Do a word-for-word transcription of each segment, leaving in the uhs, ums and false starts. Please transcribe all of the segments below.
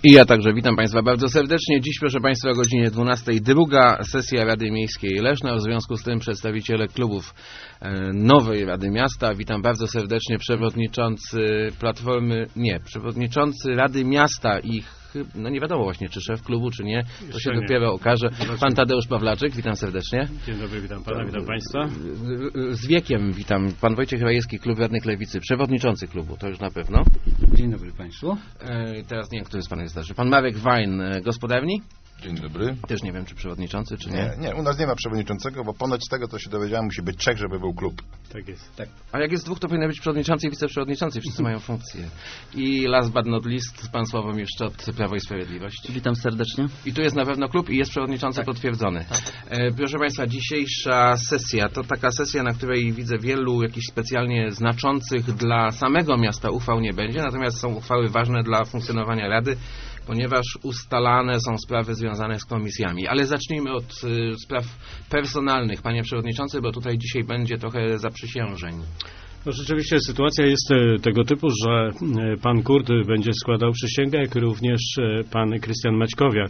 I ja także witam Państwa bardzo serdecznie. Dziś, proszę Państwa, o godzinie dwunastej druga sesja Rady Miejskiej Leszna. W związku z tym przedstawiciele klubów nowej Rady Miasta. Witam bardzo serdecznie przewodniczący Platformy, nie, przewodniczący Rady Miasta i no nie wiadomo właśnie, czy szef klubu, czy nie. To Jeszcze się nie. dopiero okaże. Pan Tadeusz Pawlaczyk, witam serdecznie. Dzień dobry, witam Pana, witam Państwa. Z wiekiem witam. Pan Wojciech Rajewski, Klub Radnych Lewicy, przewodniczący klubu, to już na pewno. Dzień dobry Państwu. E, teraz nie wiem, który z Panów jest starszy. Pan Marek Wajn, gospodarni. Dzień dobry. Też nie wiem, czy przewodniczący, czy nie. Nie, nie, u nas nie ma przewodniczącego, bo ponoć z tego, co się dowiedziałem, musi być trzech, żeby był klub. Tak jest. Tak. A jak jest dwóch, to powinien być przewodniczący i wiceprzewodniczący. Wszyscy mają funkcję. I last but not least, pan Sławomir Szczot, Prawo i Sprawiedliwość. Witam serdecznie. I tu jest na pewno klub i jest przewodniczący tak. potwierdzony. Tak. E, proszę Państwa, dzisiejsza sesja to taka sesja, na której widzę wielu jakichś specjalnie znaczących dla samego miasta uchwał nie będzie, natomiast są uchwały ważne dla funkcjonowania Rady, ponieważ ustalane są sprawy związane z komisjami. Ale zacznijmy od y, spraw personalnych, panie przewodniczący, bo tutaj dzisiaj będzie trochę zaprzysiężeń. No rzeczywiście sytuacja jest tego typu, że pan Kurt będzie składał przysięgę, jak również pan Krystian Maćkowiak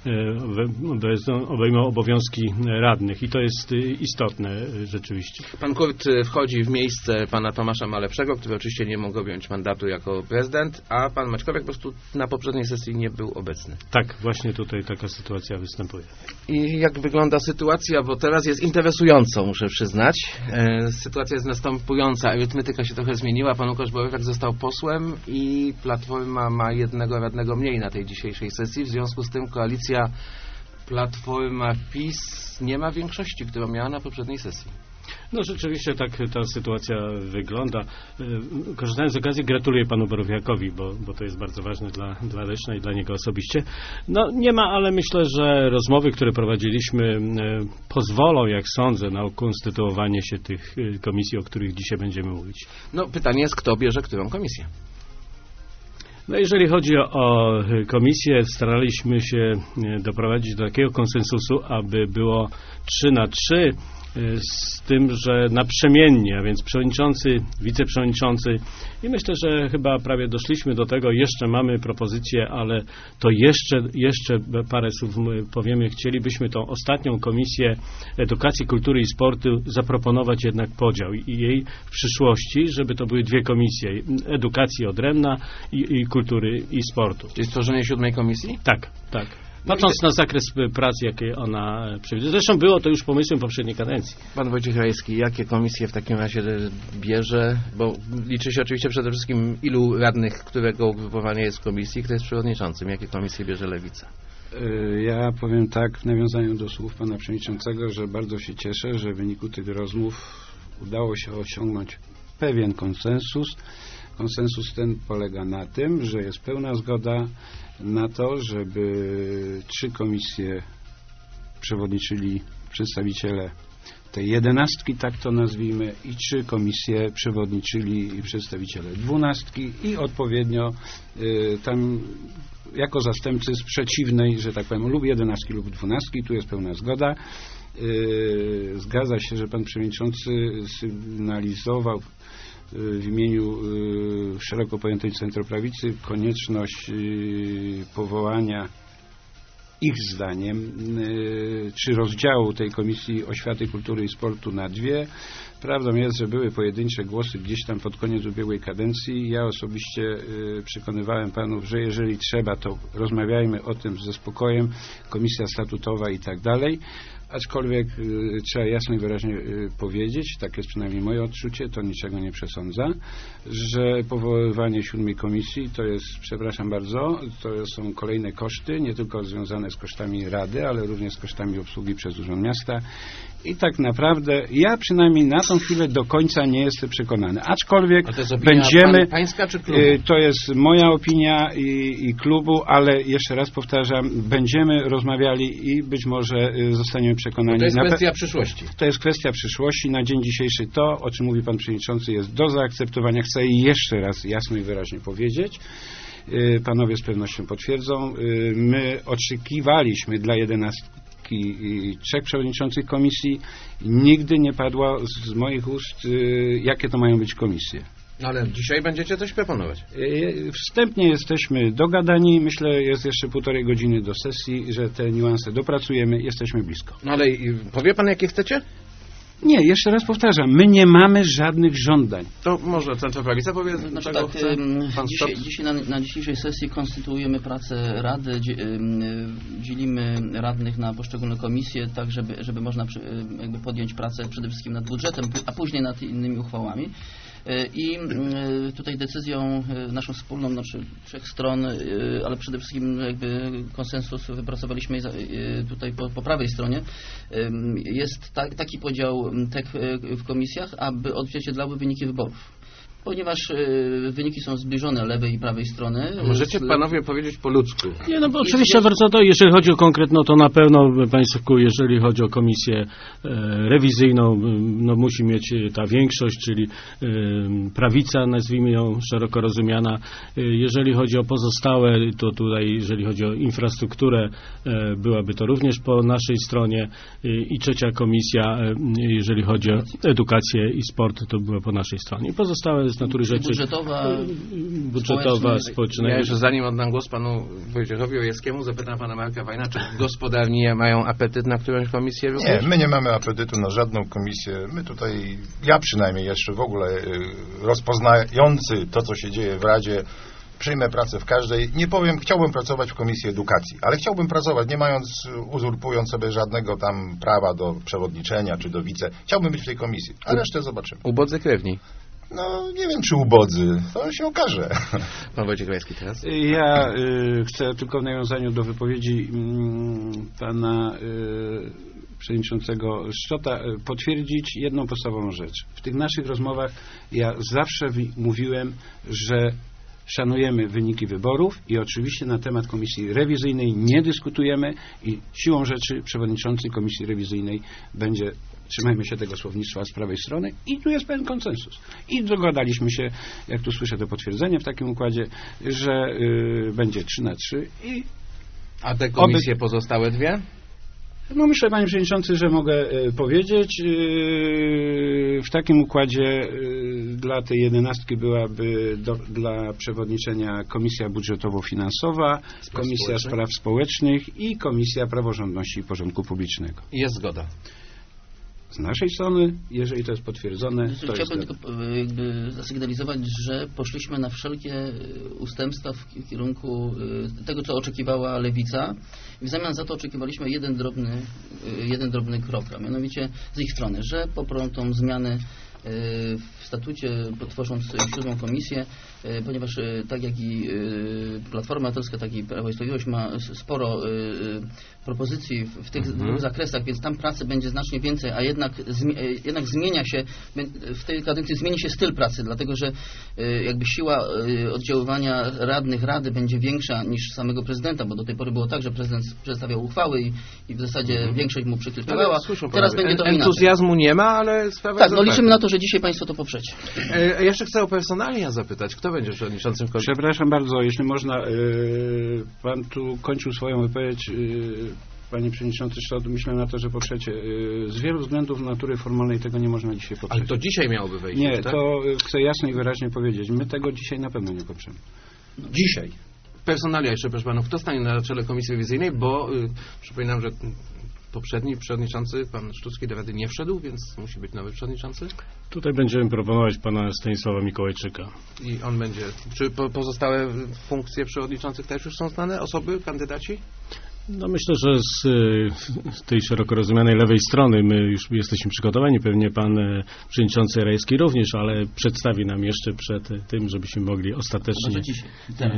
obejmą obowiązki radnych i to jest istotne rzeczywiście. Pan Kurt wchodzi w miejsce pana Tomasza Malepszego, który oczywiście nie mógł objąć mandatu jako prezydent, a pan Maćkowiak po prostu na poprzedniej sesji nie był obecny. Tak, właśnie tutaj taka sytuacja występuje. I jak wygląda sytuacja, bo teraz jest interesująco, muszę przyznać. E, sytuacja jest następująca. Arytmetyka się trochę zmieniła. Pan Łukasz Borowak został posłem i Platforma ma jednego radnego mniej na tej dzisiejszej sesji. W związku z tym koalicja Platforma-PiS nie ma większości, którą miała na poprzedniej sesji. No rzeczywiście tak ta sytuacja wygląda. Korzystając z okazji, gratuluję panu Borowiakowi, bo, bo to jest bardzo ważne dla, dla Leszna i dla niego osobiście. No nie ma, ale myślę, że rozmowy, które prowadziliśmy, pozwolą, jak sądzę, na ukonstytuowanie się tych komisji, o których dzisiaj będziemy mówić. No pytanie jest, kto bierze którą komisję? No jeżeli chodzi o komisję, staraliśmy się doprowadzić do takiego konsensusu, aby było trzy na trzy, z tym, że naprzemiennie, a więc przewodniczący, wiceprzewodniczący i myślę, że chyba prawie doszliśmy do tego, jeszcze mamy propozycję, ale to jeszcze, jeszcze parę słów powiemy, chcielibyśmy tą ostatnią Komisję Edukacji, Kultury i Sportu zaproponować jednak podział i jej w przyszłości, żeby to były dwie komisje, edukacji odrębna i, i kultury i sportu. Czyli stworzenie siódmej komisji? Tak, tak. Patrząc na zakres prac, jakie ona przewiduje. Zresztą było to już pomysłem poprzedniej kadencji. Pan Wojciech Rajewski, jakie komisje w takim razie bierze? Bo liczy się oczywiście przede wszystkim ilu radnych, którego ugrupowanie jest w komisji, kto jest przewodniczącym. Jakie komisje bierze Lewica? Ja powiem tak, w nawiązaniu do słów pana przewodniczącego, że bardzo się cieszę, że w wyniku tych rozmów udało się osiągnąć pewien konsensus. Konsensus ten polega na tym, że jest pełna zgoda na to, żeby trzy komisje przewodniczyli przedstawiciele tej jedenastki, tak to nazwijmy, i trzy komisje przewodniczyli przedstawiciele dwunastki i odpowiednio y, tam jako zastępcy z przeciwnej, że tak powiem, lub jedenastki, lub dwunastki, tu jest pełna zgoda. Y, zgadza się, że pan przewodniczący sygnalizował w imieniu y, szeroko pojętej centroprawicy konieczność y, powołania ich zdaniem y, czy rozdziału tej Komisji Oświaty, Kultury i Sportu na dwie. Prawdą jest, że były pojedyncze głosy gdzieś tam pod koniec ubiegłej kadencji. Ja osobiście y, przekonywałem panów, że jeżeli trzeba, to rozmawiajmy o tym ze spokojem, komisja statutowa i tak dalej. Aczkolwiek y, trzeba jasno i wyraźnie y, powiedzieć, tak jest przynajmniej moje odczucie, to niczego nie przesądza, że powoływanie siódmej komisji to jest, przepraszam bardzo, to są kolejne koszty, nie tylko związane z kosztami Rady, ale również z kosztami obsługi przez Urząd Miasta. I tak naprawdę ja przynajmniej na tą chwilę do końca nie jestem przekonany. Aczkolwiek to jest opinia będziemy... pan, pańska czy klubu? Y, to jest moja opinia i, i klubu, ale jeszcze raz powtarzam, będziemy rozmawiali i być może y, zostaniemy przekonani. To jest na kwestia pe... przyszłości. To jest kwestia przyszłości. Na dzień dzisiejszy to, o czym mówi pan przewodniczący, jest do zaakceptowania. Chcę jeszcze raz jasno i wyraźnie powiedzieć. Y, panowie z pewnością potwierdzą. Y, my oczekiwaliśmy dla jedenastki i trzech przewodniczących komisji. Nigdy nie padło z moich ust, y, jakie to mają być komisje. Ale dzisiaj będziecie coś proponować. Wstępnie jesteśmy dogadani, myślę, jest jeszcze półtorej godziny do sesji, że te niuanse dopracujemy, jesteśmy blisko. No ale powie pan, jakie chcecie? Nie, jeszcze raz powtarzam, my nie mamy żadnych żądań. To może Centra Prawica powie, znaczy, czego tak, chce pan dzisiaj, dzisiaj na, na dzisiejszej sesji konstytuujemy pracę Rady, dzielimy radnych na poszczególne komisje, tak żeby, żeby można przy, jakby podjąć pracę przede wszystkim nad budżetem, a później nad innymi uchwałami. I tutaj decyzją naszą wspólną, znaczy trzech stron, ale przede wszystkim jakby konsensus wypracowaliśmy tutaj po, po prawej stronie, jest ta, taki podział tek w komisjach, aby odzwierciedlały wyniki wyborów. Ponieważ y, wyniki są zbliżone lewej i prawej strony. Możecie panowie powiedzieć po ludzku. Nie, no bo oczywiście wraca to, jeżeli chodzi o konkretno, to na pewno państwu, jeżeli chodzi o komisję e, rewizyjną, no musi mieć ta większość, czyli e, prawica, nazwijmy ją szeroko rozumiana. E, jeżeli chodzi o pozostałe, to tutaj, jeżeli chodzi o infrastrukturę, e, byłaby to również po naszej stronie e, i trzecia komisja, e, jeżeli chodzi o edukację i sport, to była po naszej stronie. I pozostałe z natury rzeczy budżetowa, budżetowa społeczna. Ja jeszcze zanim oddam głos panu Wojciechowi Ojewskiemu, zapytam pana Marka Wajna, czy gospodarni mają apetyt na którąś komisję? Nie, my nie mamy apetytu na żadną komisję. My tutaj, ja przynajmniej jeszcze w ogóle rozpoznający to, co się dzieje w Radzie, przyjmę pracę w każdej. Nie powiem, chciałbym pracować w Komisji Edukacji, ale chciałbym pracować, nie mając, uzurpując sobie żadnego tam prawa do przewodniczenia czy do wice. Chciałbym być w tej komisji, a resztę zobaczymy. Ubodzy krewni. No, nie wiem, czy ubodzy. To się okaże. Pan Wojciech Rajski teraz. Ja y, chcę tylko w nawiązaniu do wypowiedzi y, pana y, przewodniczącego Szczota y, potwierdzić jedną podstawową rzecz. W tych naszych rozmowach ja zawsze wi- mówiłem, że szanujemy wyniki wyborów i oczywiście na temat komisji rewizyjnej nie dyskutujemy i siłą rzeczy przewodniczący komisji rewizyjnej będzie, trzymajmy się tego słownictwa z prawej strony i tu jest pewien konsensus. I dogadaliśmy się, jak tu słyszę to potwierdzenie w takim układzie, że y, będzie trzy na trzy i a te komisje oby... pozostałe dwie? No myślę, panie przewodniczący, że mogę y, powiedzieć. Y, w takim układzie y, dla tej jedenastki byłaby do, dla przewodniczenia Komisja Budżetowo-Finansowa, Spraw Komisja Społecznych. Spraw Społecznych i Komisja Praworządności i Porządku Publicznego. Jest zgoda. Z naszej strony, jeżeli to jest potwierdzone, to Chciałbym jest... tylko jakby zasygnalizować, że poszliśmy na wszelkie ustępstwa w kierunku tego, co oczekiwała Lewica. W zamian za to oczekiwaliśmy jeden drobny, jeden drobny krok, a mianowicie z ich strony, że poprą tą zmianę w statucie, tworząc siódmą komisję, ponieważ tak jak i Platforma Obywatelska, tak i Prawo i Sprawiedliwość ma sporo propozycji w tych Mhm. dwóch zakresach, więc tam pracy będzie znacznie więcej, a jednak, jednak zmienia się, w tej kadencji zmieni się styl pracy, dlatego że jakby siła oddziaływania radnych Rady będzie większa niż samego prezydenta, bo do tej pory było tak, że prezydent przedstawiał uchwały i, i w zasadzie mhm. większość mu przyklejała. Teraz będzie to entuzjazmu inaczej. Nie ma, ale sprawa Tak, jest no liczymy na to, że dzisiaj państwo to poprzecie. E, jeszcze chcę o personalia zapytać. Kto będzie przewodniczącym komisji? Przepraszam bardzo, jeśli można, yy, pan tu kończył swoją wypowiedź, yy, panie przewodniczący Szczot, myślę na to, że poprzecie. Yy, z wielu względów natury formalnej tego nie można dzisiaj poprzeć. Ale to dzisiaj miałoby wejść. Nie, tak? to chcę jasno i wyraźnie powiedzieć. My tego dzisiaj na pewno nie poprzemy. Dzisiaj. Personalia jeszcze, proszę panów. Kto stanie na czele komisji rewizyjnej? Bo yy, przypominam, że poprzedni przewodniczący, pan Sztucki, do Rady nie wszedł, więc musi być nowy przewodniczący. Tutaj będziemy proponować pana Stanisława Mikołajczyka. I on będzie... Czy po, pozostałe funkcje przewodniczących też już są znane? Osoby, kandydaci? No myślę, że z, z tej szeroko rozumianej lewej strony my już jesteśmy przygotowani, pewnie pan e, przewodniczący Rajski również, ale przedstawi nam jeszcze przed tym, żebyśmy mogli ostatecznie dzisiaj, teraz,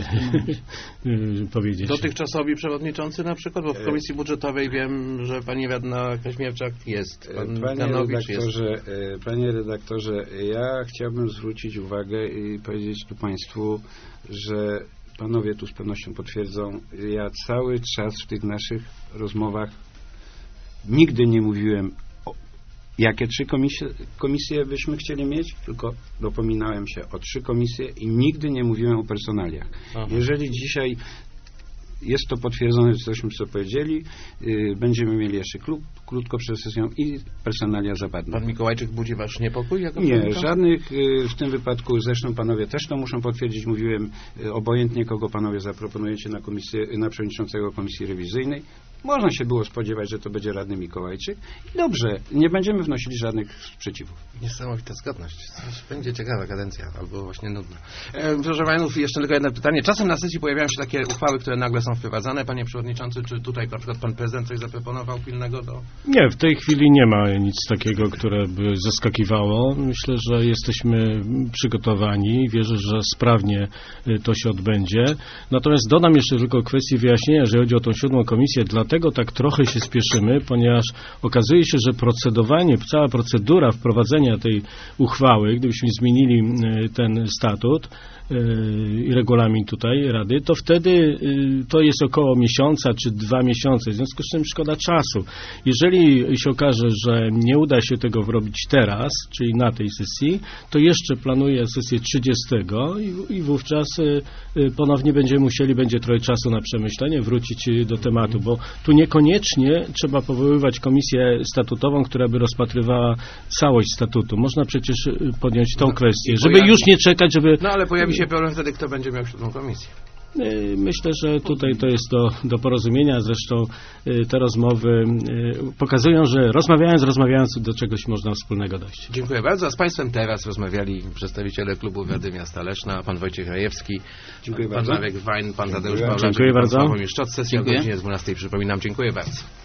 e, powiedzieć. Dotychczasowi przewodniczący na przykład, bo w Komisji Budżetowej wiem, że pani Radna Kaźmierczak jest, pan Panie Ganowicz redaktorze, jest. Panie redaktorze, ja chciałbym zwrócić uwagę i powiedzieć tu państwu, że panowie tu z pewnością potwierdzą, ja cały czas w tych naszych rozmowach nigdy nie mówiłem, o jakie trzy komisje, komisje byśmy chcieli mieć, tylko dopominałem się o trzy komisje i nigdy nie mówiłem o personaliach. Aha. Jeżeli dzisiaj jest to potwierdzone, cośmy co powiedzieli. Yy, będziemy mieli jeszcze klub, krótko przed sesją i personalia zapadną. Pan Mikołajczyk budzi wasz niepokój? Jako Nie, przewodniczący? żadnych yy, w tym wypadku, zresztą panowie też to muszą potwierdzić. Mówiłem, yy, obojętnie kogo panowie zaproponujecie na komisję, na przewodniczącego komisji rewizyjnej. Można się było spodziewać, że to będzie radny Mikołajczyk. I dobrze, nie będziemy wnosili żadnych sprzeciwów. Niesamowita zgodność. Coś będzie ciekawa kadencja, albo właśnie nudna. E, proszę panów, jeszcze tylko jedno pytanie. Czasem na sesji pojawiają się takie uchwały, które nagle są wprowadzane. Panie przewodniczący, czy tutaj na przykład pan prezydent coś zaproponował pilnego do... Nie, w tej chwili nie ma nic takiego, które by zaskakiwało. Myślę, że jesteśmy przygotowani. Wierzę, że sprawnie to się odbędzie. Natomiast dodam jeszcze tylko kwestię wyjaśnienia, że chodzi o tą siódmą komisję. Dlatego tak trochę się spieszymy, ponieważ okazuje się, że procedowanie, cała procedura wprowadzenia tej uchwały, gdybyśmy zmienili ten statut i regulamin tutaj Rady, to wtedy to jest około miesiąca czy dwa miesiące. W związku z czym szkoda czasu. Jeżeli się okaże, że nie uda się tego zrobić teraz, czyli na tej sesji, to jeszcze planuję sesję trzydziestego i, i wówczas ponownie będziemy musieli, będzie trochę czasu na przemyślenie, wrócić do tematu, bo tu niekoniecznie trzeba powoływać komisję statutową, która by rozpatrywała całość statutu. Można przecież podjąć tą No, kwestię, żeby pojawi... już nie czekać, żeby... No ale pojawi się problem wtedy, kto będzie miał siódmą komisję. Myślę, że tutaj to jest do, do porozumienia. Zresztą te rozmowy pokazują, że rozmawiając, rozmawiając do czegoś można wspólnego dojść. Dziękuję bardzo. A z Państwem teraz rozmawiali przedstawiciele Klubu Rady Miasta Leszna, pan Wojciech Rajewski, Dziękuję pan bardzo. Marek Wajn, pan Tadeusz Dziękuję. Pawlaczek, Dziękuję pan bardzo. Sławomir Szczot. Sesja o Dziękuję. godzinie dwunastej, przypominam. Dziękuję bardzo.